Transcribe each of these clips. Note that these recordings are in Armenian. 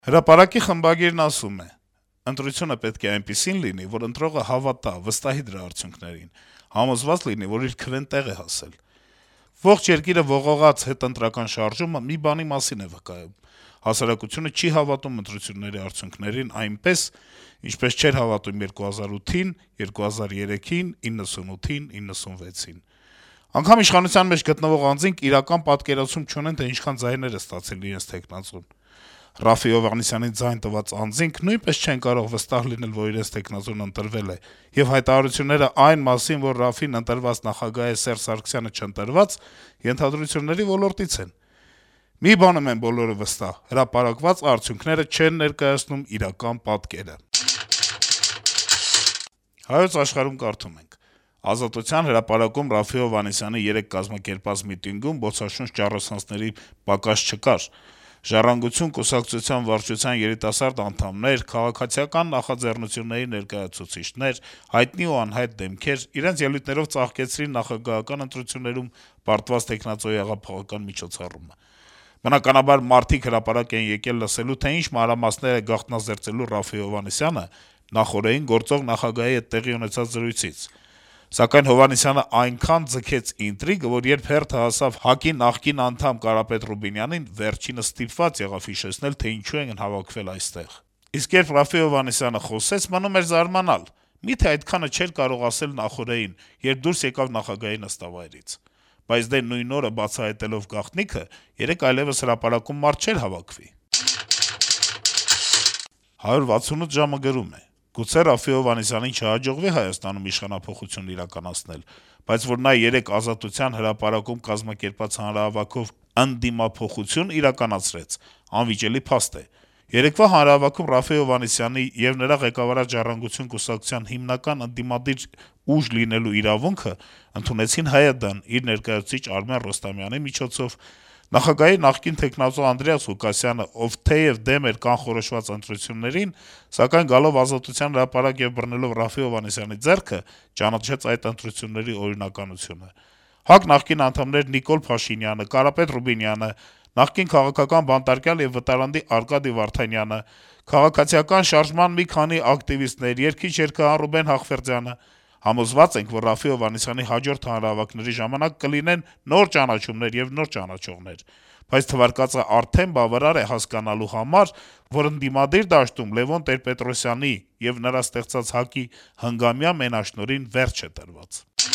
Հրապարակի խմբագիրն ասում է. - «Ընտրությունը պետք է այնպիսին լինի, որ ընտրողը հավատա, վստահի դրա արդյունքներին, համոզված լինի, որ իր քվեն տեղ է հասել: Ողջ երկիրը ողողած հետընտրական շարժումը մի բանի մասին է վկայում. հասարակությունը չի հավատում ընտրությունների արդյունքներին այնպես, ինչպես չէր հավատում 2008-ին, 2003-ին, 98-ին, 96-ին: Անգամ իշխանության մեջ գտնվող անձինք իրական պատկերացում չունեն, թե ինչքան ձայներ է ստացել իրենց թեկնածուն: Րաֆֆի Հովհաննիսյանին ձայն տված անձինք նույնպես չեն կարող վստահ լինել, որ իրենց թեկնածուն ընտրվել է, եւ հայտարարությունները այն մասին, որ Րաֆֆին ընտրված նախագահ է, Սերժ Սարգսյանը չընտրված, ենթադրությունների ոլորտից են: Մի բանում են բոլորը վստահ՝ հրապարակված արդյունքները չեն ներկայացնում իրական պատկերը»: «Հայոց Աշխարհ»-ում կարդում ենք. - «Ազատության հրապարակում Րաֆֆի Հովհաննիսյանի երեկ կազմակերպած միտինգում բոցաշունչ ճառասանցների պակաս չկար: «Ժառանգություն» կուսակցության վարչության երիտասարդ անդամներ, քաղաքացիական նախաձեռնությունների ներկայացուցիչներ, հայտնի ու անհայտ դեմքեր իրենց ելույթներով ծաղկեցրին նախագահական ընտրություններում պարտված թեկնածուի հեղափոխական միջոցառումը: Բնականաբար, մարդիկ հրապարակ էին եկել լսելու, թե ինչ մանրամասներ է գաղտնազերծելու Րաֆֆի Հովհաննիսյանը նախօրեին գործող նախագահի հետ տեղի ունեցած զրույցից: Սակայն Հովհաննիսյանը այնքան ձգեց ինտրիգը, որ երբ հերթը հասավ ՀԱԿ-ի նախկին անդամ Կարապետ Ռուբինյանին, վերջինս ստիպված եղավ հիշեցնել, թե ինչու են հավաքվել այստեղ: Իսկ երբ Րաֆֆի Հովհաննիսյանը խոսեց, մնում էր զարմանալ՝ միթե այդքանը չէր կարող ասել նախօրեին, երբ դուրս եկավ նախագահի նստավայրից: Բայց դե նույն օրը բացահայտելով գաղտնիքը, երեկ այլեւս հրապարակում մարդ չէր հավաքվի»: «168 ժամ»-ը գրում է. - «Գուցե Րաֆֆի Հովհաննիսյանին չհաջողվի Հայաստանում իշխանափոխություն իրականացնել, բայց որ նա երեկ Ազատության հրապարակում կազմակերպած հանրահավաքով ընդդիմափոխություն իրականացրեց, անվիճելի փաստ է: Երեկվա հանրահավաքում Րաֆֆի Հովհաննիսյանի եւ նրա ղեկավարած «Ժառանգություն» կուսակցության հիմնական ընդդիմադիր ուժ լինելու իրավունքը ընդունեցին ՀՅԴ-ն իր ներկայացուցիչ Արմեն Ռոստոմյանի միջոցով, նախագահի նախկին թեկնածու Անդրեաս Ղուկասյանը, ով թեեւ դեմ էր կանխորոշված ընտրություններին, սակայն գալով Ազատության հրապարակ եւ բռնելով Րաֆֆի Հովհաննիսյանի ձեռքը, ճանաչեց այդ ընտրությունների օրինականությունը: ՀԱԿ նախկին անդամներ Նիկոլ Փաշինյանը, Կարապետ Ռուբինյանը, նախկին քաղաքական բանտարկյալ եւ վտարանդի Արկադի Վարդանյանը, քաղաքացիական շարժման մի քանի ակտիվիստներ, երգիչ-երգահան Ռուբեն Հաղվերդյանը: Համոզված ենք, որ Րաֆֆի Հովհաննիսյանի հաջորդ հանրահավաքների ժամանակ կլինեն նոր ճանաչումներ եւ նոր ճանաչողներ: Բայց թվարկածը արդեն բավարար է հասկանալու համար, որ ընդդիմադիր դաշտում Լեւոն Տեր-Պետրոսյանի եւ նրա ստեղծած ՀԱԿ-ի հնգամյա մենաշնորհին վերջ է տրված»: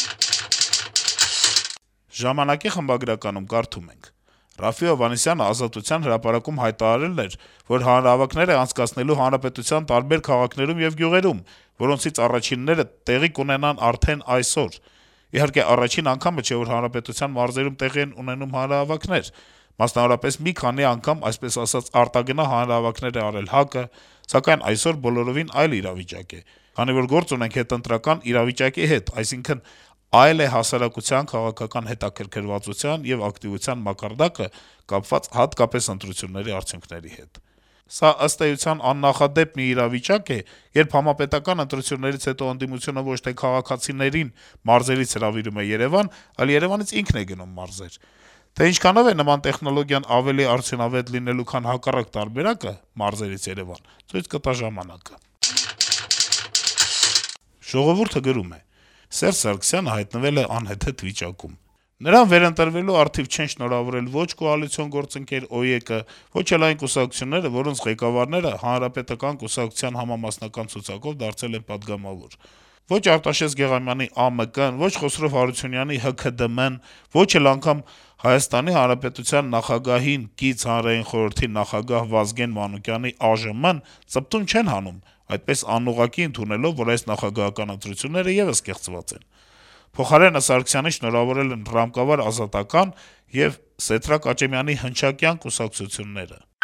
«Ժամանակ»-ի խմբագրականում կարդում ենք. - «Րաֆֆի Հովհաննիսյանը Ազատության հրապարակում հայտարարել էր, որ հանրահավաքներ է անցկացնելու հանրապետության տարբեր քաղաքներում եւ գյուղերում, որոնցից առաջինները տեղի կունենան արդեն այսօր: Իհարկե, առաջին անգամը չէ, որ հանրապետության մարզերում տեղի են ունենում հանրահավաքներ: Մասնավորապես, մի քանի անգամ, այսպես ասած, արտագնա հանրահավաքներ է արել ՀԱԿ-ը, սակայն այսօր բոլորովին այլ իրավիճակ է, քանի որ գործ ունենք հետընտրական իրավիճակի հետ, այսինքն՝ այլ է հասարակության քաղաքական հետաքրքրվածության եւ ակտիվության մակարդակը կապված հատկապես ընտրությունների արդյունքների հետ: Սա, ըստ էության, աննախադեպ մի իրավիճակ է, երբ համապետական ընտրություններից հետո ընդդիմությունը ոչ թե քաղաքացիներին մարզերից հրավիրում է Երեւան, այլ Երեւանից ինքն է գնում մարզեր: Թե ինչքանով է նման տեխնոլոգիան ավելի արդյունավետ լինելու, քան հակառակ տարբերակը՝ մարզերից Երեւան, ցույց կտա ժամանակը»: «Ժողովուրդ»-ը գրում է. - «Սերժ Սարգսյանը հայտնվել է անհեթեթ վիճակում: Նրան վերընտրվելու առթիվ չեն շնորհավորել ոչ կոալիցիոն գործընկեր ՕԵԿ-ը, ոչ էլ այն կուսակցությունները, որոնց ղեկավարները Հանրապետական կուսակցության համամասնական ցուցակով դարձել են պատգամավոր: Ոչ Արտաշես Գեղամյանի ԱՄԿ-ն, ոչ Խոսրով Հարությունյանի ՀՔԴՄ-ն, ոչ էլ անգամ ՀՀ նախագահին կից ՀԽՍՀ նախագահ Վազգեն Մանուկյանի ԱԺՄ-ն ծպտուն չեն հանում, այդպես անուղղակի ընդունելով, որ այս նախագահական ընտրությունները եւս կեղծված են: Փոխարենը Սարգսյանին շնորհավորել են Ռամկավար Ազատական եւ Սեդրակ Աճեմյանի հնչակյան կուսակցությունները»: